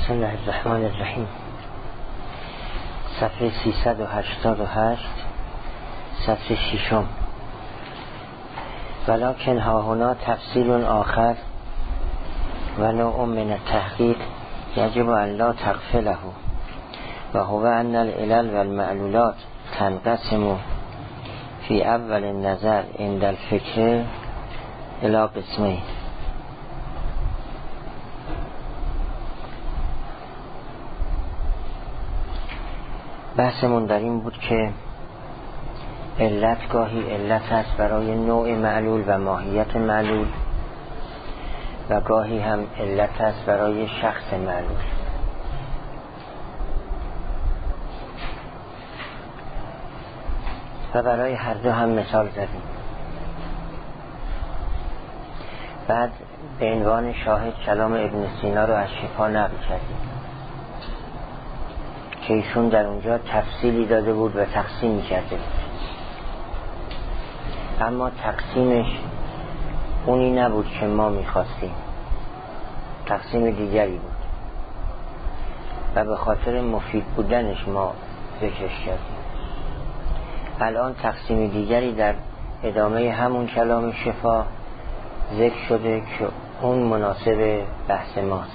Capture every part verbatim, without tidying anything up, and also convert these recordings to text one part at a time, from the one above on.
بسم الله الرحمن الرحیم. صفحه سیصد و هشتاد و هشت، صفحه ششم. ولکن ها هنا تفصیل آخر و نوع من التحقیق یجب ان لا تغفله و هو ان العلل و المعلولات تنقسم فی اول النظر عند الفکر الی قسمین. بحثمون در این بود که علت گاهی علت است برای نوع معلول و ماهیت معلول و گاهی هم علت است برای شخص معلول. و برای هر دو هم مثال زدیم. بعد به عنوان شاهد کلام ابن سینا رو از شفا نقل کردیم که ایشون در اونجا تفصیلی داده بود و تقسیم کرده بود، اما تقسیمش اونی نبود که ما میخواستیم، تقسیم دیگری بود و به خاطر مفید بودنش ما ذکرش کردیم. الان تقسیم دیگری در ادامه همون کلام شفا ذکر شده که اون مناسب بحث ماست.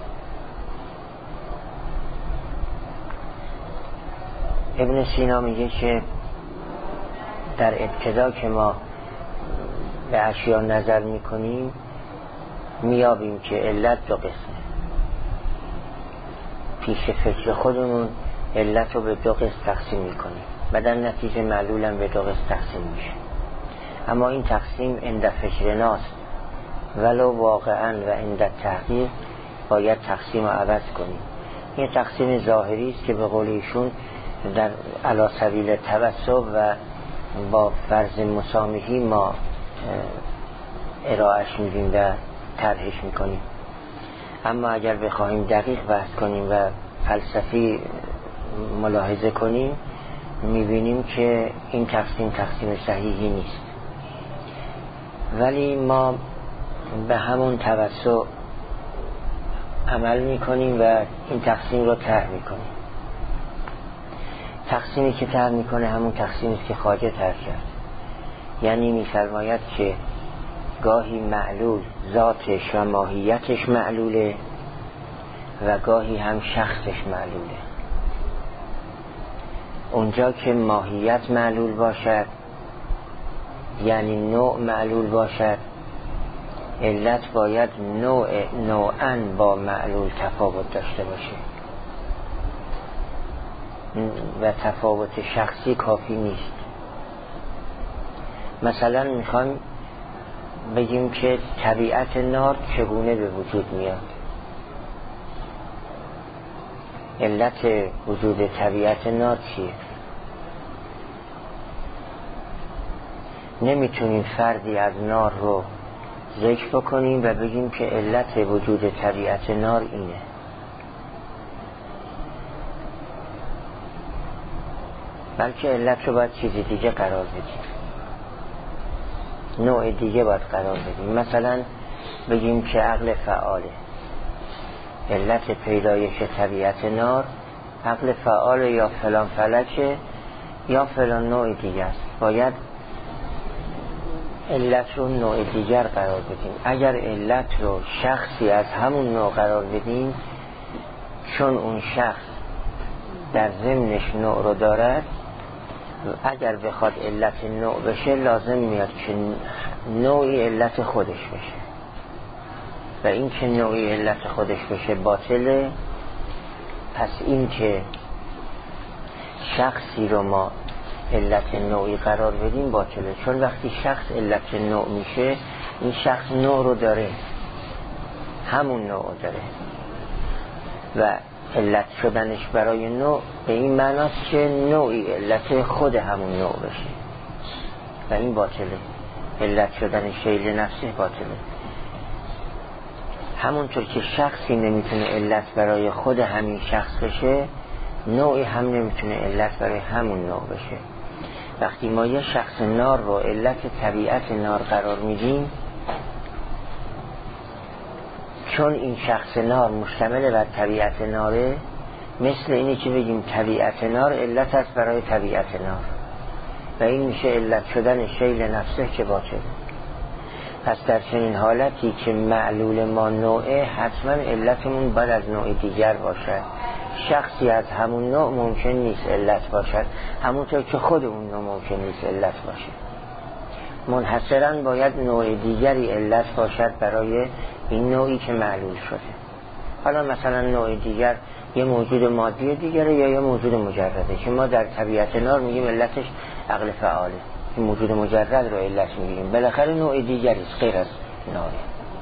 ابن سینا میگه که در ابتدا که ما به اشیا نظر میکنیم میابیم که علت دو قسمه. پیش فکر خودمون علت رو به دو قسم تقسیم میکنیم و در نتیجه معلولم به دو قسم تقسیم میشه. اما این تقسیم عند فکر ناست، ولو واقعا و عند تحقیق باید تقسیم رو عوض کنیم. این تقسیم ظاهری است که به قول ایشون در علی سبیل توسط و با فرض مسامحی ما ارائهش میدیم و طرحش میکنیم. اما اگر بخواهیم دقیق بحث کنیم و فلسفی ملاحظه کنیم میبینیم که این تقسیم تقسیم صحیحی نیست، ولی ما به همون توسط عمل میکنیم و این تقسیم رو طرح میکنیم. تقسیمی که طرح میکنه همون تقسیمی است که خواجه طرح کرد، یعنی میفرماید که گاهی معلول ذاتش و ماهیتش معلوله و گاهی هم شخصش معلوله. اونجا که ماهیت معلول باشد یعنی نوع معلول باشد، علت باید نوع نوعاً با معلول تفاوت داشته باشه و تفاوت شخصی کافی نیست. مثلا میخوایم بگیم که طبیعت نار چگونه به وجود میاد. علت وجود طبیعت نار چیه؟ نمیتونیم فردی از نار رو ذکر بکنیم و بگیم که علت وجود طبیعت نار اینه. بلکه علت رو باید چیزی دیگه قرار بدیم، نوع دیگه باید قرار بدیم. مثلا بگیم که عقل فعاله، علت پیدایش طبیعت نار عقل فعال یا فلان فلکه یا فلان نوع دیگه است. باید علت رو نوع دیگر قرار بدیم. اگر علت رو شخصی از همون نوع قرار بدیم، چون اون شخص در ضمنش نوع رو دارد، اگر بخواد علت نوع بشه لازم میاد که نوعی علت خودش بشه و این که نوعی علت خودش بشه باطله. پس این که شخصی رو ما علت نوعی قرار بدیم باطله، چون وقتی شخص علت نوع میشه این شخص نوع رو داره، همون نوع رو داره و علت شدنش برای نوع به این معناست که نوعی علت خود همون نوع بشه و این باطله. علت شدن شیء نفسه باطله. همونطور که شخصی نمیتونه علت برای خود همین شخص بشه، نوعی هم نمیتونه علت برای همون نوع بشه. وقتی ما یه شخص نار رو علت طبیعت نار قرار میدیم چون این شخص نار مشتمل بر طبیعت ناره، مثل اینی که بگیم طبیعت نار علت است برای طبیعت نار و این میشه علت شدن شیل نفسه که باطل. پس در چنین حالتی که معلول ما نوعه، حتما علتمون باید از نوع دیگر باشد. شخصی از همون نوع ممکن نیست علت باشد، همونطور که خود اون نوع ممکن نیست علت باشد. منحصراً باید نوع دیگری علت باشد برای این نوعی که معلول شده. حالا مثلا نوع دیگر یه موجود مادی دیگره یا یه موجود مجرده که ما در طبیعت نار میگیم علتش عقل فعاله، این موجود مجرد رو علت میگیریم. بالاخره نوع دیگری است غیر از ناره.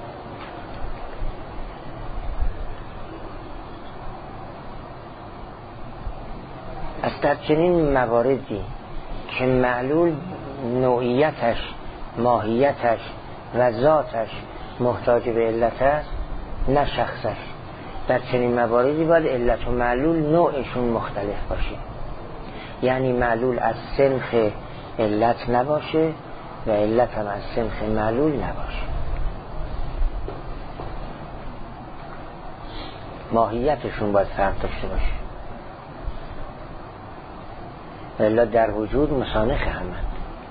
از در چنین مواردی که معلول نوعیتش، ماهیتش و ذاتش محتاج به علت است نه شخصش، در چنین مواردی باید علت و معلول نوعشون مختلف باشه. یعنی معلول از سنخ علت نباشه و علت هم از سنخ معلول نباشه. ماهیتشون باید فرق داشته باشه، الا در وجود مسانخ همند.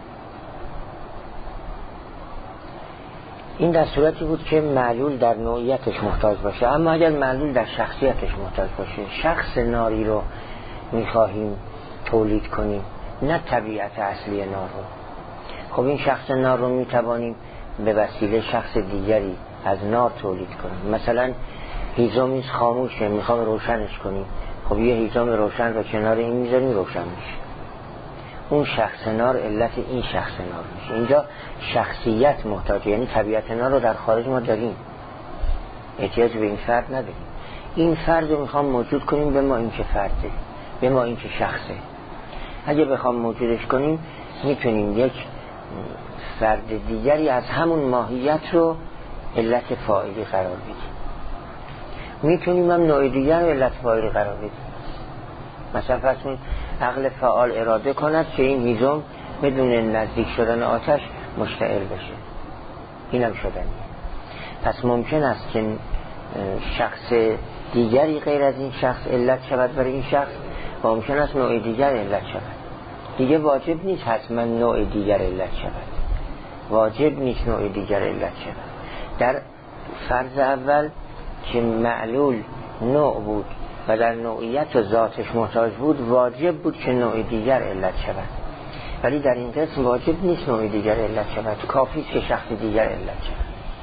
این در صورتی بود که معلول در نوعیتش محتاج باشه. اما اگر معلول در شخصیتش محتاج باشه، شخص ناری رو میخواهیم تولید کنیم نه طبیعت اصلی نار رو، خب این شخص نار رو میتوانیم به وسیله شخص دیگری از نار تولید کنیم. مثلا هیزومی خاموشه، میخوام روشنش کنیم، خب یه هیزم روشن رو کنار این میذاریم روشن میشه. اون شخص نار علت این شخص نار میشه. اینجا شخصیت محتاجه، یعنی طبیعت نار رو در خارج ما داریم، احتیاج به این فرد نداریم. این فرد رو میخوام موجود کنیم به ما این که فرده، به ما این که شخصه. اگه بخوام موجودش کنیم میتونیم یک فرد دیگری از همون ماهیت رو علت فاعلی قرار بدیم، میتونیم هم نوع دیگر رو علت فاعلی قرار بدیم. مثلا فرض کنید عقل فعال اراده کند که این هیزم بدون نزدیک شدن آتش مشتعل بشه، اینم شدنیه. پس ممکن است که شخص دیگری غیر از این شخص علت شود برای این شخص و ممکن است نوع دیگر علت شود. دیگه واجب نیست حتما نوع دیگر علت شود، واجب نیست نوع دیگر علت شود. در فرض اول که معلول نوع بود و در نوعیت و ذاتش محتاج بود، واجب بود که نوع دیگر علت شود. ولی در این قسم واجب نیست نوع دیگر علت شود، کافی است که شخص دیگر علت شود.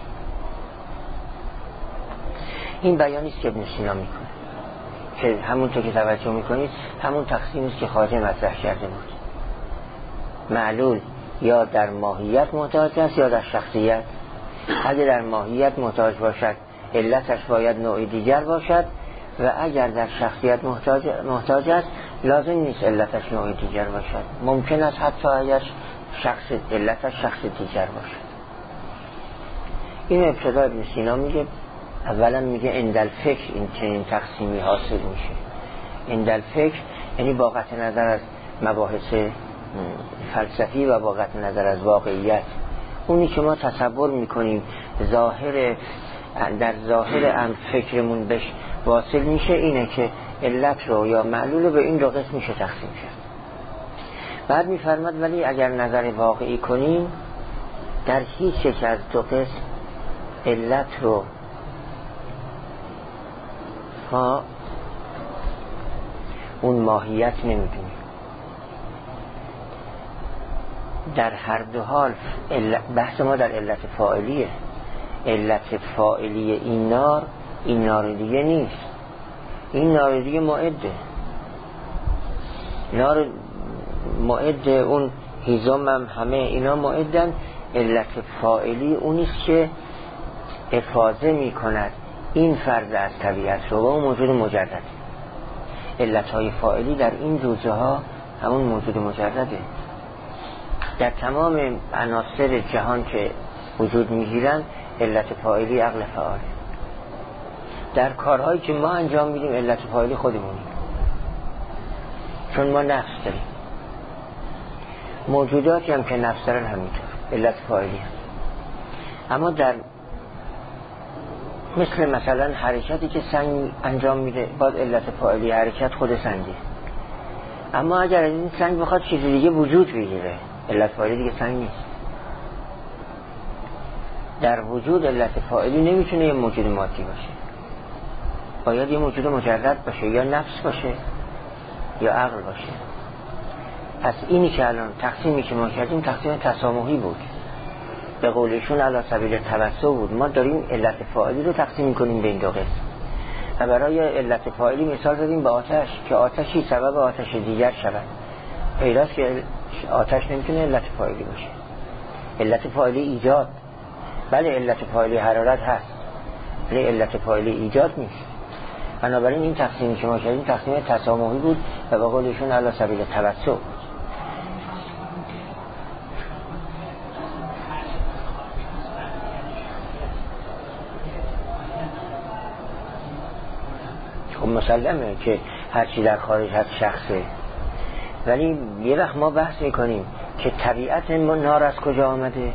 این بیانی است که ابن سینا میکنه که همونطور که توجه میکنید همون تقسیمی است که خواجه مطرح کرده بود. معلول یا در ماهیت محتاج است یا در شخصیت. اگر در ماهیت محتاج باشد علتش باید نوع دیگر باشد و اگر در شخصیت محتاج, محتاج است لازم نیست علتش نوع دیگر باشد. ممکن است حتی اگر شخص علتش شخص دیگر باشد. این ابتدا ابن سینا میگه، اولا میگه اندل فکر این چنین تقسیمی حاصل میشه. اندل فکر یعنی با قطع نظر از مباحث فلسفی و با قطع نظر از واقعیت، اونی که ما تصور میکنیم ظاهر در ظاهر ام فکرمون بهش واصل میشه، اینه که علت رو یا معلول رو به این دو قسم میشه تقسیم کرد. بعد میفرماد ولی اگر نظر واقعی کنیم در هیچ یک از دو قسم علت رو ها اون ماهیت نمیدونیم. در هر دو حال بحث ما در علت فاعلیه. علت فاعلی این نار این نار دیگه نیست، این نار دیگه معده، نار معده، اون هیزم هم همه اینا معدن. علت فاعلی اونیست که افاضه می کند این فرد از طبیعت رو و اون موجود مجرد. علت های فاعلی در این جزء ها همون موجود مجرده. در تمام عناصر جهان که وجود میگیرن علت فاعلی عقل فعاله. در کارهایی که ما انجام میدیم علت فاعلی خودمونیم، چون ما نفس داریم. موجوداتی هم که نفس دارن همینطور علت فاعلی هم. اما در مثل مثلا حرکتی که سنگ انجام میده، باز علت فاعلی حرکت خود سنگه. اما اگر این سنگ بخواد چیزی دیگه وجود بگیره، علت فاعلی دیگه سنگ نیست. در وجود علت فاعلی نمیتونه یه موجود مادی باشه، باید یه موجود مجرد باشه، یا نفس باشه یا عقل باشه. پس اینی که الان تقسیمی که ما کردیم تقسیم تسامحی بود، به قولشون علی سبیل توسع بود. ما داریم علت فاعلی رو تقسیم میکنیم به این دو قسم و برای علت فاعلی مثال زدیم به آتش که آتشی سبب آتش دیگر شود. پیداست که آتش نمیتونه علت فاعلی باشه. علت فاعلی ایجاد، بله علت فاعلی حرارت هست ولی علت فاعلی ایجاد نیست. بنابراین این تقسیمی که ما کردیم تقسیم تسامحی بود و به قولشون علی سبیل توسع. خب مسلمه که هرچی در خارج هست شخصه، ولی یه وقت ما بحث میکنیم که طبیعت ما نار از کجا آمده.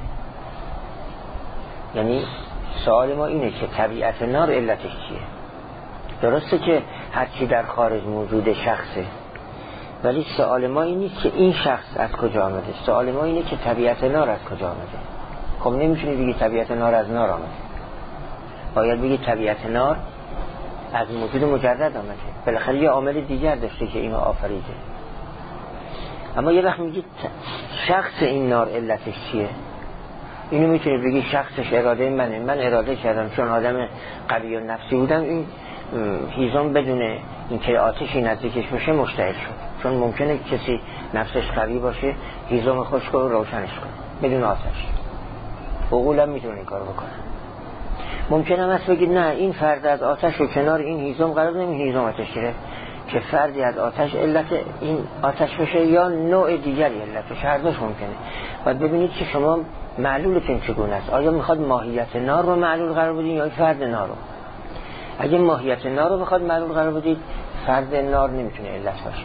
یعنی سوال ما اینه که طبیعت نار علتش چیه. درسته که هرچی در خارج موجود شخصه، ولی سوال ما این نیست که این شخص از کجا آمده، سوال ما اینه که طبیعت نار از کجا آمده. خب نمیتونی بگی طبیعت نار از نار آمده، باید بگی طبیعت نار از موجود مجرد آمده، بالاخره یه عامل دیگر داشته که اینو آفریده. اما یه وقت میگی شخص این نار علتش چیه، اینو میتونی بگی شخصش اراده منه، من اراده کردم چون آدم قوی و نفسی بودم این هیزم بدون اینکه آتشی نزدیکش بشه مشتعل شد، چون ممکنه کسی نفسش قوی باشه هیزم خشک رو روشنش کنه بدون آتش. عقولم میتونه این کارو بکنه. ممکنه هم هست بگید نه این فرد از آتش و کنار این هیزم قرار نمی هیزم آتش گرفت، که فردی از آتش علت این آتش بشه یا نوع دیگری علتش، هر دوش ممکنه. باید ببینید که شما معلولتون چگونه است. آیا میخواد ماهیت نار رو معلول قرار بدین یا فرد نار رو؟ اگه ماهیت نار رو بخواد معلول قرار بدید فرد نار نمیتونه علت باشه.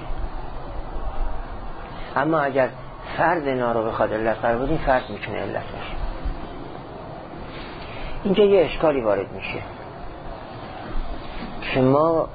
اما اگر فرد نار رو بخواد علت قرار بدید فرد میتونه علت باشه. اینجا یه اشکالی وارد میشه که ما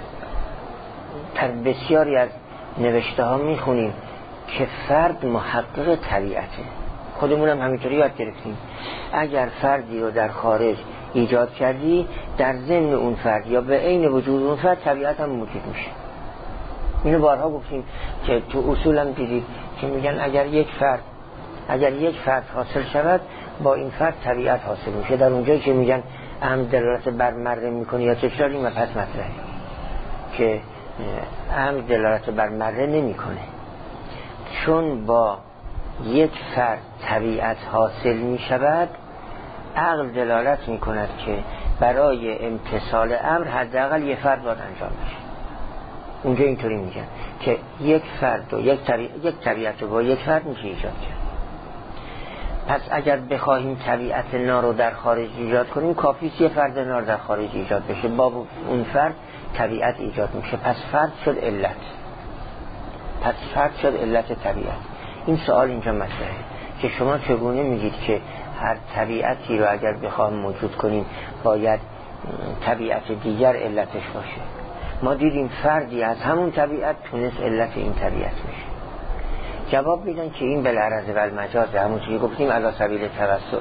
در بسیاری از نوشته ها میخونیم که فرد محقق طبیعته. خودمون هم همینطوری یاد گرفتیم اگر فردی رو در خارج ایجاد کردی در ضمن اون فرد یا به عین وجود اون فرد طبیعت هم موجود میشه. اینو بارها گفتیم که تو اصول هم دیدید که میگن اگر یک فرد اگر یک فرد حاصل شود با این فرد طبیعت حاصل میشه. در اونجایی که میگن هم دلالت بر مره میکنه یا تکرار این مبحث مطرحه که هم دلالت بر مره نمیکنه، چون با یک فرد طبیعت حاصل میشود عقل دلالت میکند که برای امتثال امر حداقل یک فرد باید انجام بشه. اونجا اینطوری میگن که یک فرد و یک طبیعت, یک طبیعت رو با یک فرد میشه ایجاد کرد. پس اگر بخواهیم طبیعت نار رو در خارج ایجاد کنیم کافیست یه فرد نار در خارج ایجاد بشه، با اون فرد طبیعت ایجاد میشه. پس فرد شد علت، پس فرد شد علت طبیعت. این سوال اینجا مطرحه که شما چگونه میگید که هر طبیعتی رو اگر بخواهم موجود کنیم باید طبیعت دیگر علتش باشه. ما دیدیم فردی از همون طبیعت تونست علت این طبیعت بشه. جواب میدن که این بالعرض و المجاز، همون چیزی گفتیم علی سبیل توسع.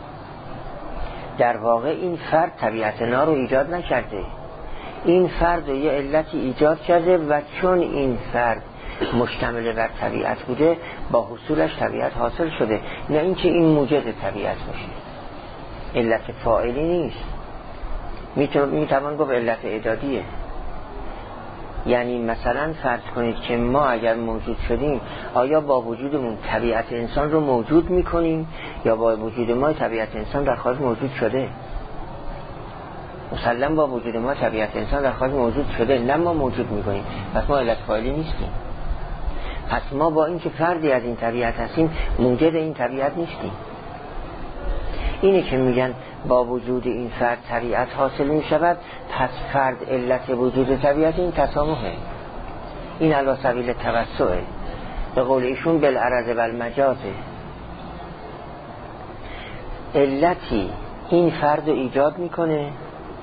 در واقع این فرد طبیعت نار رو ایجاد نکرده، این فرد رو یه علتی ایجاد کرده و چون این فرد مشتمل بر طبیعت بوده با حصولش طبیعت حاصل شده، نه اینکه این موجد طبیعت باشه. علت فاعلی نیست، میتوان گفت علت اعدادیه. یعنی مثلا فرض کنید که ما اگر موجود شدیم آیا با وجودمون طبیعت انسان رو موجود میکنیم یا با وجود ما طبیعت انسان در خارج موجود شده؟ مسلم با وجود ما طبیعت انسان در خارج موجود شده، نه ما موجود میکنیم، پس ما علت فاعلی نیستیم. پس ما با اینکه فردی از این طبیعت هستیم موجد این طبیعت نیستیم. اینه که میگن با وجود این فرد طبیعت حاصل می شود، پس فرد علت وجود طبیعت این تسامحه، این علی سبیل توسعه، به قول ایشون بالعرض و المجازه. علتی این فرد ایجاد میکنه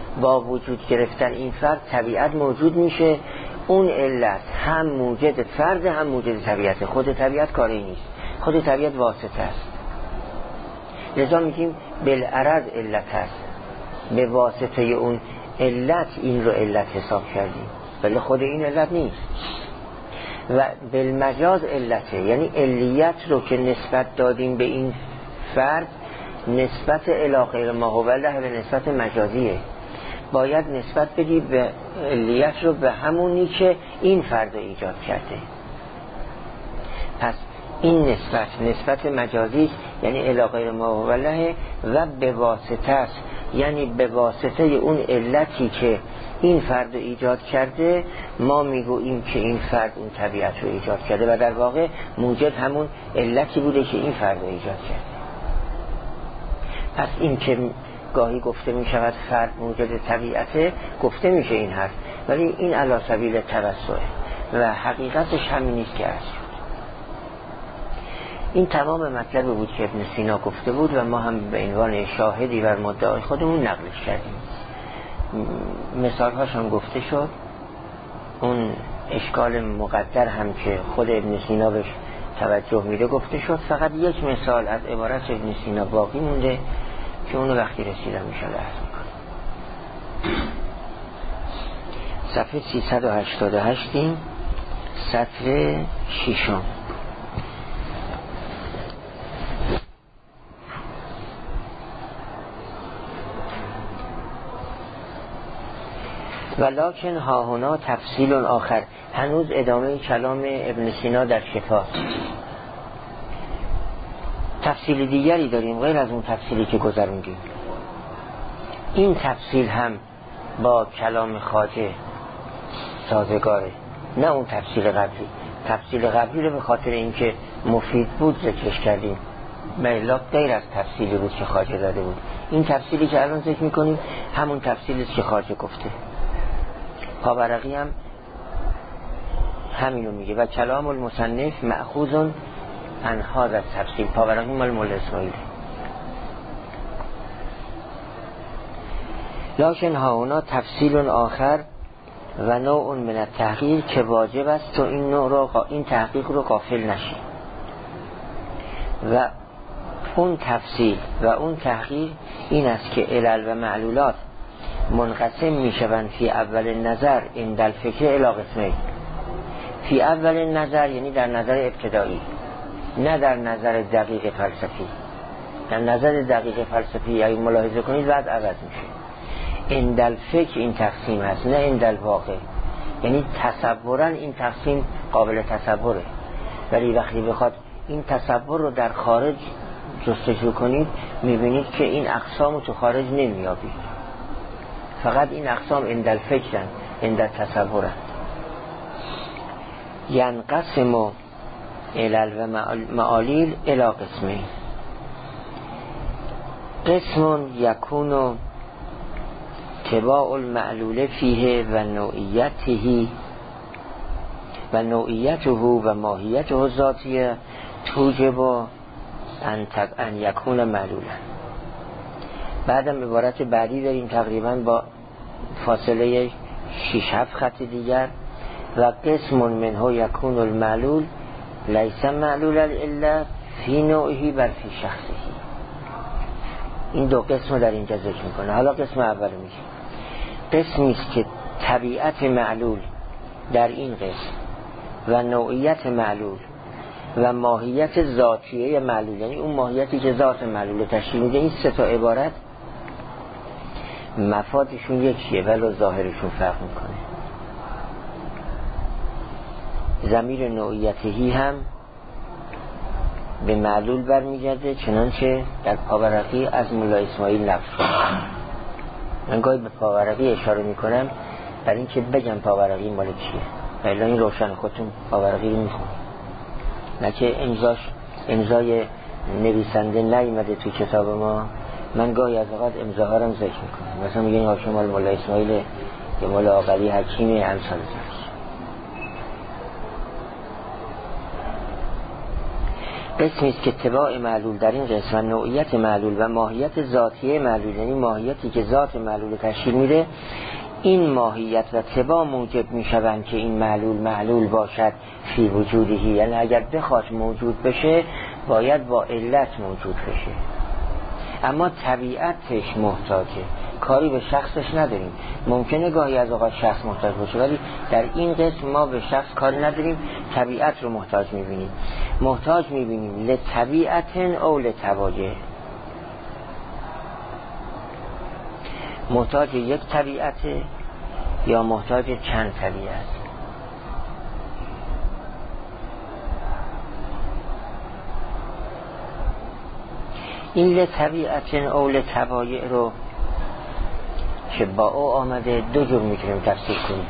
با وجود گرفتن این فرد طبیعت موجود میشه. اون علت هم موجد فرد هم موجد طبیعت. خود طبیعت کاری نیست، خود طبیعت واسطه است. لذا میگیم بالعرض علت هست، به واسطه اون علت این رو علت حساب کردیم، ولی خود این علت نیست. و بالمجاز علته، یعنی علیت رو که نسبت دادیم به این فرد نسبت الی غیر ما هو له به نسبت مجازیه. باید نسبت بدی به علیت رو به همونی که این فرد رو ایجاد کرده. پس این نسبت نسبت مجازی یعنی الی غیر ما هو له و به واسطه است، یعنی به واسطه اون علتی که این فرد رو ایجاد کرده ما میگوییم که این فرد اون طبیعت رو ایجاد کرده و در واقع موجد همون علتی بوده که این فرد رو ایجاد کرده. پس این که گاهی گفته می شود فرد موجد طبیعته، گفته میشه این هست، ولی این علی سبیل توسعه و حقیقتش همین نیست که هست. این تمام مطلب بود که ابن سینا گفته بود و ما هم به عنوان شاهدی بر مدعای خودمون نقلش کردیم. مثال هاش هم گفته شد. اون اشکال مقدر هم که خود ابن سینا بهش توجه میده گفته شد. فقط یک مثال از عبارت ابن سینا باقی مونده که اونو وقتی رسیدم میشاله عرض میکنم. صفحه سیصد و هشتاد و هشت سطر ششم. ولکن ها هنا تفصیل آخر، هنوز ادامه کلام ابن سینا در شفا. تفصیل دیگری داریم غیر از اون تفصیلی که گذروندیم. این تفصیل هم با کلام خواجه سازگاره، نه اون تفصیل قبلی. تفصیل قبلی رو به خاطر اینکه مفید بود ذکرش کردیم، ملاک غیر از تفصیلی بود که خواجه داده بود. این تفصیلی که الان ذکر میکنیم همون تفصیلی است که خواجه گفته. پاورقی هم همینو میگه و کلام المصنف مأخوذ عن هذا التفصیل. پاورقی مال مولا اسماعیل. لکن ها اونا تفصیل آخر و نوع من التحقیق که واجب است تو این نوع رو این تحقیق رو غافل نشی. و اون تفصیل و اون تحقیق این است که علل و معلولات منقسم میشوند فی اول نظر این دل فکر الی قسمین. فی اول نظر یعنی در نظر ابتدایی، نه در نظر دقیق فلسفی. در نظر دقیق فلسفی اگه ملاحظه کنید بعد عوض میشه. این دل فکر این تقسیم هست، نه این دل واقع. یعنی تصورا این تقسیم قابل تصوره، ولی وقتی بخواد این تصور رو در خارج جستجو کنید میبینید که این اقسام تو خارج نمیابید. فقط این اقسام اندل فکرن، اندل تصورن. ینقسم علل و معالیل الی قسمین. قسم یکون تباع المعلول فیه و نوعیته و نوعیته و ماهیته ذاتیه توجب ان ان یکون معلولا. بعدم عبارت بعدی داریم تقریبا با فاصله شش هفت خط دیگر. و قسم منه یکون المعلول لیس معلول الا فی نوعه بل فی شخصه. این دو قسم در اینجا ذکر میکنه. حالا قسم اول میشه قسمی است که طبیعت معلول در این قسم و نوعیت معلول و ماهیت ذاتیه معلول، یعنی اون ماهیتی که ذات معلول تشکیل میده، این سه تا عبارت مفادشون یکیه ولی ظاهرشون فرق میکنه. ضمیر نوعیتهی هم به معلول برمیگرده، چنانچه در پاورقی از مولا اسماعیل نقل شده. من گاهی به پاورقی اشاره میکنم برای اینکه بگم پاورقی مال چیه، ولی این روشن خودتون پاورقی رو میخونید، نه که امضاش امضای نویسنده نیامده تو کتاب ما. من گاهی از اوقات امضاها رو ذکر میکنم، مثلا میگن هاشم مال مولا اسماعیل یا مولا آقلی حکیم امثال ذلك. قسمی است که تباع معلول در این قسم و نوعیت معلول و ماهیت ذاتیه معلول، یعنی ماهیتی که ذات معلول تشکیل میده، این ماهیت و تباع موجب میشوند که این معلول معلول باشد فی وجودهی، یعنی اگر بخواد موجود بشه باید با علت موجود بشه. اما طبیعتش محتاجه، کاری به شخصش نداریم. ممکنه گاهی از اوقات شخص محتاج باشه، ولی در این قسم ما به شخص کاری نداریم، طبیعت رو محتاج میبینیم. محتاج میبینیم لطبیعت او لطبایع، محتاج یک طبیعت یا محتاج چند طبیعت. این لطبیعت او لطبایع رو که با او آمده دو جور میتونیم تفسیر کنیم.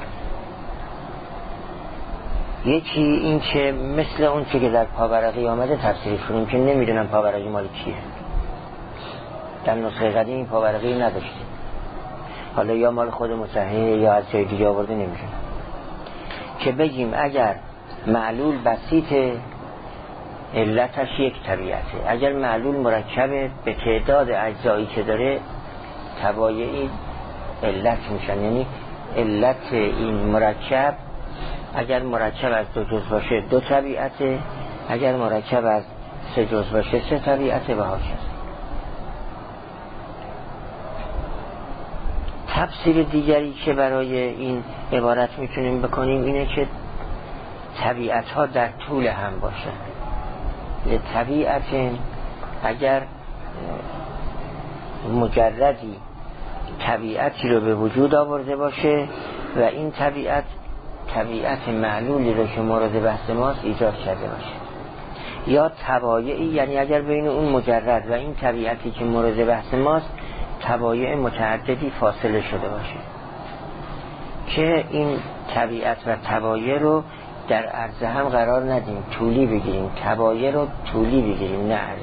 یکی این که مثل اون چه که در پاورقی آمده تفسیر کنیم که نمیدونم پاورقی مال کیه. در نسخه قدیم این پاورقی نداشتیم، حالا یا مال خود مصححه یا از جای دیگه آورده نمیدونم. که بگیم اگر معلول بسیطه علتش یک طبیعته، اگر معلول مرکبه به تعداد اجزایی که داره تبایعی علت میشن. یعنی علت این مرکب اگر مرکب از دو جزء باشه دو طبیعته، اگر مرکب از سه جزء باشه سه طبیعته و هاکذا. تفسیر دیگری که برای این عبارت میتونیم بکنیم اینه که طبیعت ها در طول هم باشه. طبیعت اگر مجردی طبیعتی رو به وجود آورده باشه و این طبیعت طبیعت معلولی رو که مورد بحث ماست ایجاد کرده باشه، یا تبایعی، یعنی اگر بین اون مجرد و این طبیعتی که مورد بحث ماست تبایع متعددی فاصله شده باشه، که این طبیعت و تبایع رو در عرض هم قرار ندیم، طولی بگیریم، تبایع رو طولی بگیریم نه عرضی.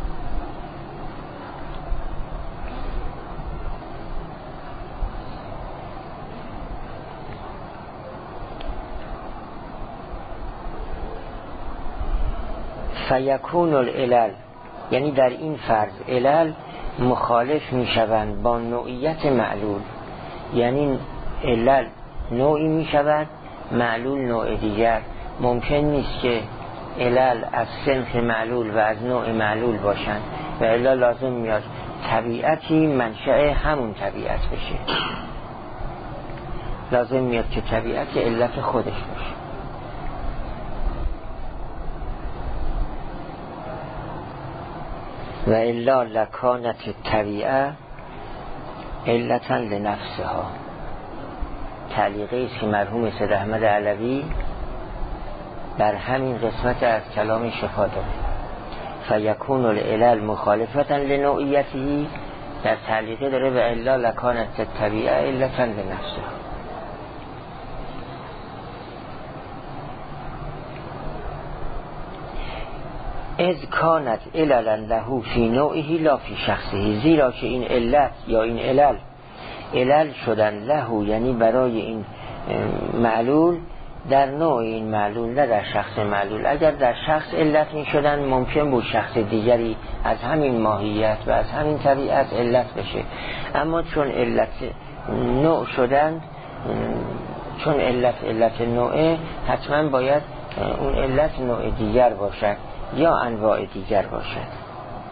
فیکون العلل، یعنی در این فرض علل مخالف می شوند با نوعیت معلول، یعنی علل نوعی می شود معلول نوع دیگر. ممکن نیست که علل از صنف معلول و از نوع معلول باشند و الا لازم میاد طبیعتی منشأ همون طبیعت بشه، لازم میاد که طبیعت علت خودش باشه. و الا لکانت طبیعه علتا لنفسها. تعلیقی است که مرحوم سید احمد علوی در همین قسمت از کلام شفا داره. فیکون العلل مخالفتا لنوعیته، در تعلیقی داره و الا لکانت طبیعه علتا لنفسها. از کانت عللا له فی نوعه لا فی شخصه، زیرا که این علت یا این علل علل شدن له، یعنی برای این معلول در نوع این معلول نه در شخص معلول. اگر در شخص علت می شدن ممکن بود شخص دیگری از همین ماهیت و از همین طبیعت علت بشه، اما چون علت نوع شدن، چون علت علت نوعه، حتما باید اون علت نوع دیگر باشد یا انواع دیگر باشد.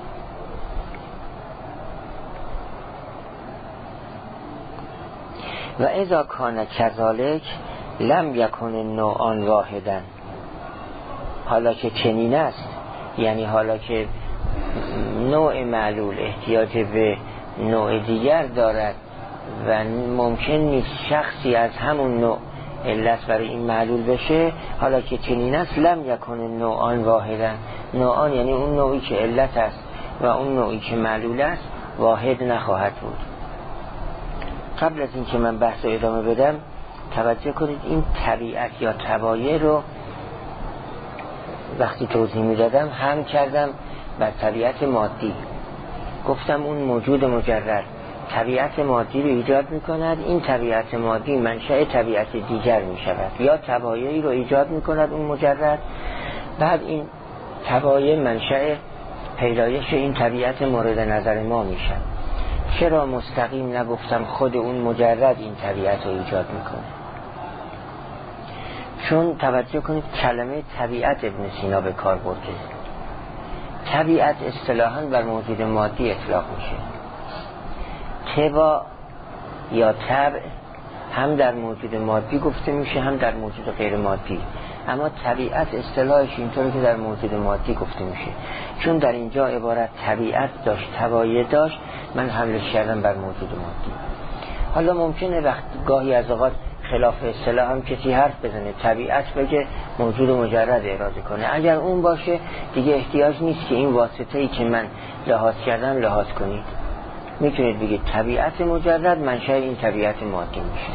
و اذا کان کذالک لم یکن نوعان واحدن، حالا که چنین است، یعنی حالا که نوع معلول احتیاج به نوع دیگر دارد و ممکن نیست شخصی از همون نوع علت برای این معلول بشه، حالا که چنین است لم یکن نوعان واحدن، نوعان یعنی اون نوعی که علت است و اون نوعی که معلول است واحد نخواهد بود. قبل از این که من بحث ادامه بدم توجه کنید، این طبیعت یا تبایع رو وقتی توضیح می دادم هم کردم بر طبیعت مادی. گفتم اون موجود مجرد طبیعت مادی رو ایجاد می کند، این طبیعت مادی منشأ طبیعت دیگر می شود، یا تبایعی رو ایجاد می کند اون مجرد، بعد این تبایع منشأ پیدایش این طبیعت مورد نظر ما میشن. چرا مستقیم نگفتم خود اون مجرد این طبیعت رو ایجاد میکنه؟ چون توجه کنید کلمه طبیعت ابن سینا به کار برده. طبیعت اصطلاحاً بر موجود مادی اطلاق میشه. طبع یا طبع هم در موجود مادی گفته میشه هم در موجود غیر مادی، اما طبیعت اصطلاحش اینطوری که در موجود مادی گفته میشه، چون در اینجا عبارت طبیعت داشت، تبایع داشت، من حملش کردم بر موجود مادی. حالا ممکنه وقت گاهی از اوقات خلاف اصطلاح هم کسی حرف بزنه، طبیعت بگه موجود مجرد اراده کنه. اگر اون باشه دیگه احتیاج نیست که این واسطه‌ای که من لحاظ کردم لحاظ کنید. میتونید بگید طبیعت مجرد منشأ این طبیعت مادی میشه.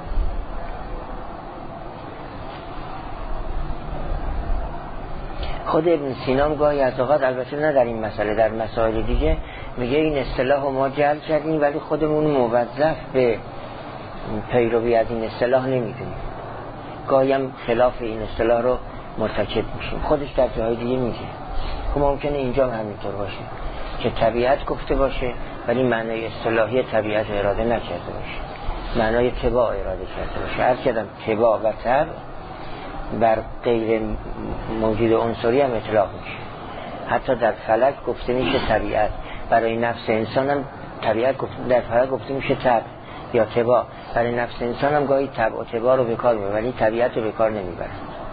خود ابن سینا گاهی از اوقات، البته نه در این مسئله، در مسائل دیگه میگه این اصطلاح ما جعل کردیم ولی خودمون موظف به پیروی از این اصطلاح نمیدونیم، گاهی هم خلاف این اصطلاح رو مرتکب میشیم. خودش در جاهای دیگه میگه که ممکنه اینجا هم همینطور باشه که طبیعت گفته باشه ولی معنای اصطلاحی طبیعت اراده نکرده باشه، معنای طباع اراده کرده باشه. هر کدام طباع و طبع بر غیر موجود عنصری هم اطلاق میشه. حتی در فلک گفته میشه طبیعت، برای نفس انسان هم طبیعت گفته، در فلک گفته میشه طبع یا طباع. برای نفس انسان هم گاهی طبع و طباع رو به کار میبرن ولی طبیعت رو به کار نمیبرن.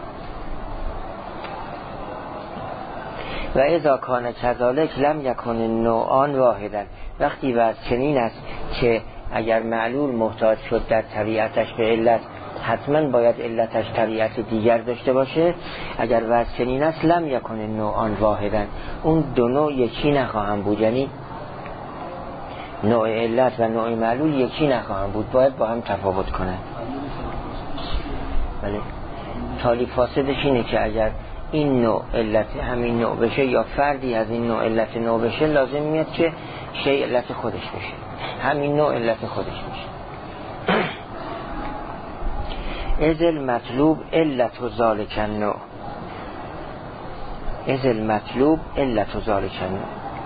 و اذا کان کذالک لم یکن نوعان واحدا، وقتی وضع چنین است که اگر معلول محتاج شد در طبیعتش به علت، حتما باید علتش طبیعت دیگر داشته باشه. اگر وضع چنین است لم یکن نوعان واحدا، اون دو نوع یکی نخواهم بود، یعنی نوع علت و نوع معلول یکی نخواهم بود، باید با هم تفاوت کنند. بله، تالی فاسدش اینه که اگر این نوع علت همین نوع بشه یا فردی از این نوع علت نوع بشه، لازم میاد که شیء علت خودش بشه، همین نوع علت خودش بشه. از المطلوب علت و ذالک النوع، از المطلوب علت و ذالک النوع.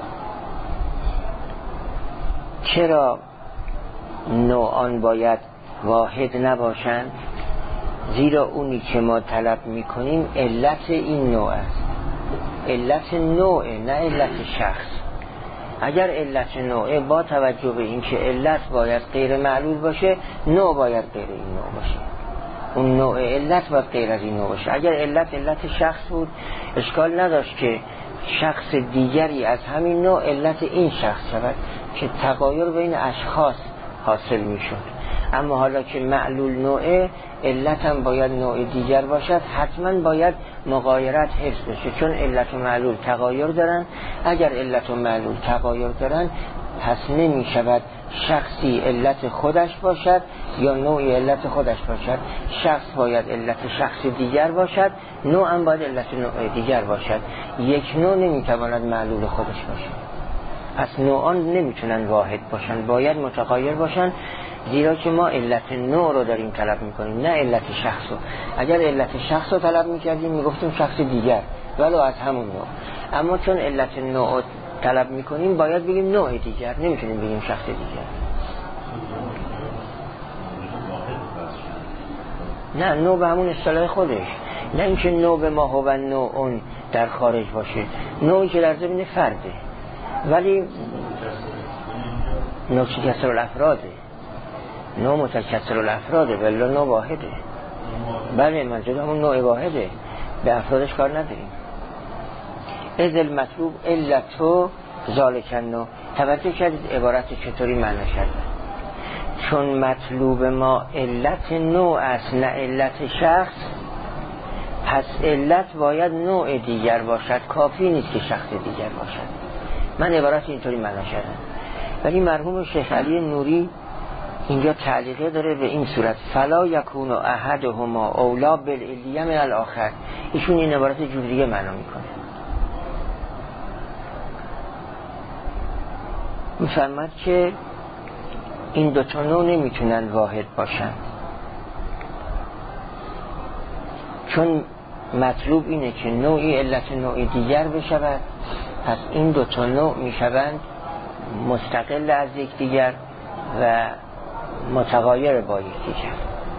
چرا نوعان باید واحد نباشند؟ زیرا اونی که ما طلب میکنیم علت این نوع است، علت نوع نه علت شخص. اگر علت نوع، با توجه به این که علت باید غیر معلول باشه، نوع باید غیر این نوع باشه، اون نوع علت باید غیر از این نوع باشه. اگر علت علت شخص بود اشکال نداشت که شخص دیگری از همین نوع علت این شخص شود که تغایر بین اشخاص حاصل میشد. اما حالا که معلول نوعه، علت هم باید نوع دیگر باشد، حتما باید مغایرت حفظ بشه، چون علت و معلول تغایر دارن. اگر علت و معلول تغایر دارن پس نمی شود شخصی علت خودش باشد یا نوعی علت خودش باشد. شخص باید علت شخص دیگر باشد، نوع هم باید علت نوع دیگر باشد. یک نوع نمیتواند معلول خودش باشد. پس نوعان نمیتونن واحد باشن، باید متغایر باشن، زیرا که ما علت نوع رو داریم طلب میکنیم نه علت شخص رو. اگر علت شخص رو طلب میکردیم میگفتیم شخص دیگر ولو از همون نوع، اما چون علت نوع رو طلب میکنیم باید بگیم نوع دیگر، نمیتونیم بگیم شخص دیگر. نه، نوع به همون اصطلاح خودش، نه اینکه نوع به ما هو نوع اون در خارج باشه، نوعی که در ضمن فرده، ولی نوع کسر الافراده، نوع متکسر الافراده ولی نوع واحده. بله، منظور همون نوع واحده، به افرادش کار نداریم. از المطلوب علتو ذالک النوع. توجه کردید عبارت چطوری معنی شده؟ چون مطلوب ما علت نوع است نه علت شخص، پس علت باید نوع دیگر باشد، کافی نیست که شخص دیگر باشد. من عبارت اینطوری معنی شدم، ولی مرحوم شیخ علی نوری اینجا تعلیقه داره به این صورت: فلا یکون احدهما اولا بالعلیه من الاخر. ایشون این عبارت جور دیگه معنا میکنه، میفرماد که این دو تا نوع نمیتونن واحد باشن، چون مطلوب اینه که نوعی علت نوعی دیگر بشود، پس این دو تا نوع میشوند مستقل از یکدیگر و متغایر با یکدیگر.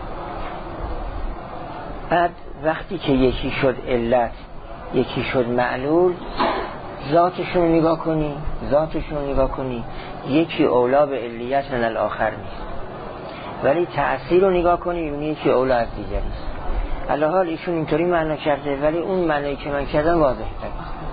بعد وقتی که یکی شد علت یکی شد معلول، ذاتشون رو نگاه کنی ذاتشون رو نگاه کنی یکی اولا به علیت من الاخر نیست، ولی تأثیر رو نگاه کنی یعنی یکی اولا از دیگری است. الحال ایشون اینطوری معنا کرده، ولی اون معنی که من کردم واضح تر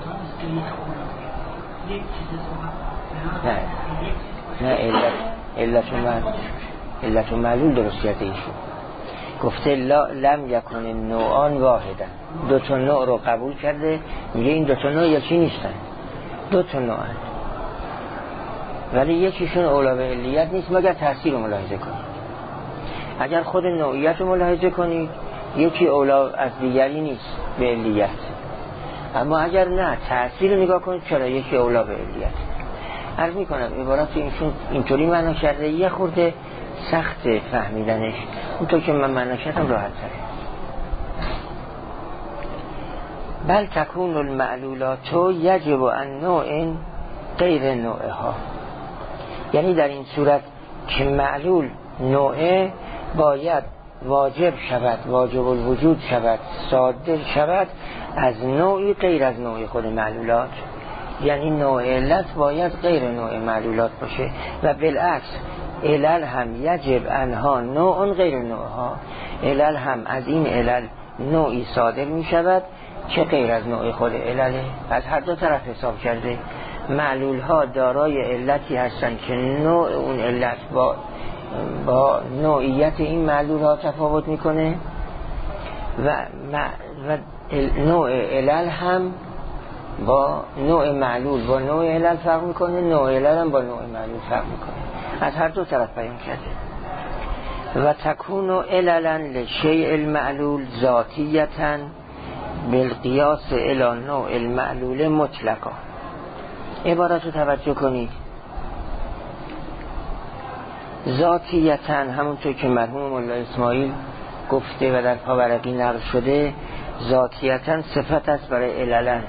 نه نه علت علت و معلول علت و معلول درست کرده ایشون. گفته لا لم یکن نوعان واحدا، دو تا نوع رو قبول کرده، میگه این دو تا نوع یکی نیستن، دو تا نوع هست، ولی یکیشون اولا به علیت نیست مگر تأثیر رو ملاحظه کنید. اگر خود نوعیت رو ملاحظه کنید یکی اولا از دیگری نیست به علیت، اما اگر نه تأثیر رو نگاه کنید چرا یکی اولا به علیت. عرض میکنم عبارت اینشون اینطوری معنا کرده، یه خورده سخت فهمیدنش، اونطور که من معنا کردم راحت تره. بل تکون المعلولات یجب ان نوع غیر نوعها، یعنی در این صورت که معلول نوعه باید واجب شود، واجب الوجود شود، صادر شود از نوعی غیر از نوع خود معلولات، یعنی نوع علت باید غیر نوع معلولات باشه و بالعکس علل هم یجب انها نوع غیر نوعها، علل هم از این علل نوعی صادر می شود که غیر از نوع خود علله. از هر دو طرف حساب کرده معلول ها دارای علتی هستند که نوع اون علت با با نوعیت این معلول ها تفاوت میکنه و, و نوع علل هم با نوع معلول با نوع علل فرق میکنه، نوع علل هم با نوع معلول فرق میکنه. از هر دو طرف بیان کرده. و تکون عللا لشیء المعلول ذاتیتا بالقیاس الی نوع المعلول مطلقا. عبارت رو توجه کنید. ذاتیتا همونطور که مرحوم مولا اسماعیل گفته و در پاورقی نقل شده، ذاتیتا صفت است برای عللن،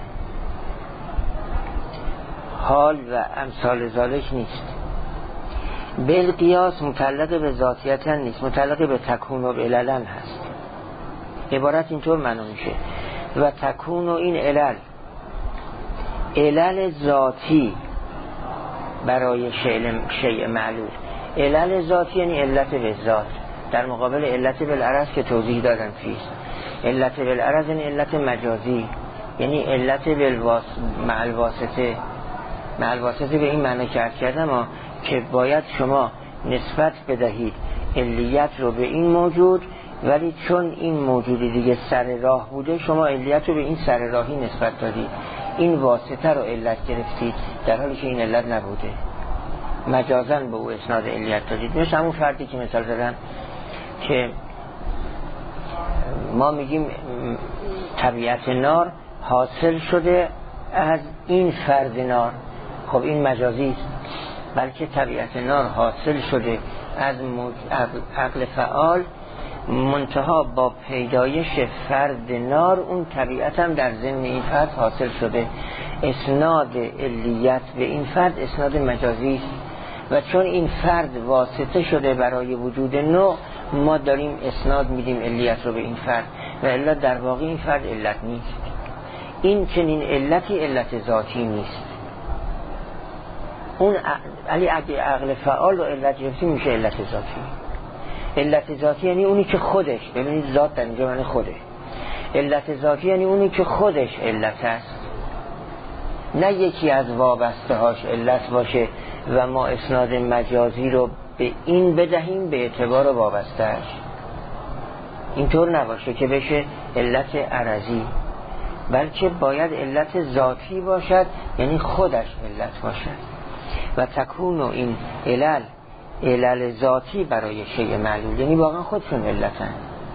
حال و امثال ذالک نیست. بالقیاس متعلق به ذاتیتا نیست، متعلق به تکون و عللن هست. عبارت اینطور معنا میشه و تکون و این علل علل ذاتی برای شیء معلول. علل ذاتی یعنی علت به ذات، در مقابل علت بالعرض که توضیح دادن فیست. علت بالعرض یعنی علت مجازی، یعنی علت بالواس مع الواسطه. مع الواسطه به این معنی که عرض کردم که باید شما نسبت بدهید علیت رو به این موجود، ولی چون این موجودی دیگه سر راه بوده شما علیت رو به این سر راهی نسبت دادید، این واسطه رو علت گرفتید در حالی که این علت نبوده، مجازن به او اسناد علیت دادید. مثل همون فردی که مثال زدم که ما میگیم طبیعت نار حاصل شده از این فرد نار، خب این مجازی است، بلکه طبیعت نار حاصل شده از عقل فعال، منتها با پیدایش فرد نار اون طبیعت هم در ضمن این فرد حاصل شده. اسناد علیت به این فرد اسناد مجازی است و چون این فرد واسطه شده برای وجود نوع، ما داریم اسناد میدیم علیت رو به این فرد و الا در واقع این فرد علت نیست. این چنین علتی علت ذاتی نیست. اون علی اگه عقل فعال رو علت گرفتی میشه علت ذاتی. علت ذاتی یعنی اونی که خودش، ببینید ذات در اینجا معنی خوده. علت ذاتی یعنی اونی که خودش علت است، نه یکی از وابسته هاش علت باشه و ما اسناد مجازی رو به این بدهیم به اعتبار وابستهش. اینطور نباشه که بشه علت عرضی، بلکه باید علت ذاتی باشد، یعنی خودش علت باشد. و تکون و این علل علل ذاتی برای شیء معلول، یعنی واقعا خودشون علتن.